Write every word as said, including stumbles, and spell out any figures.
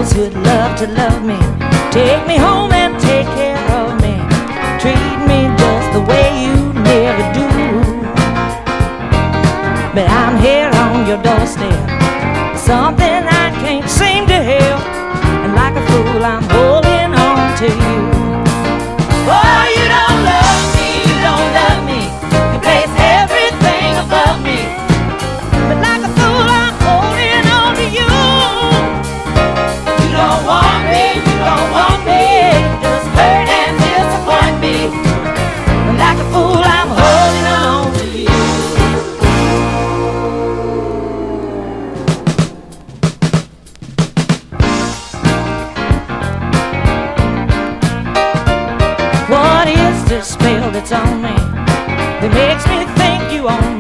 those who'd love to love me, take me home and take care of me, treat me just the way you never do. But I'm here on your doorstep, something I can't seem to help, and like a fool I'm holding on to you. Oh, you don't love me, you don't love me, you place everything above me, but like a fool I'm holding on to you. You don't want me, you don't want me, you just hurt and disappoint me, but like a fool I'm holding on to you. What is this spell that's on me that makes me think you own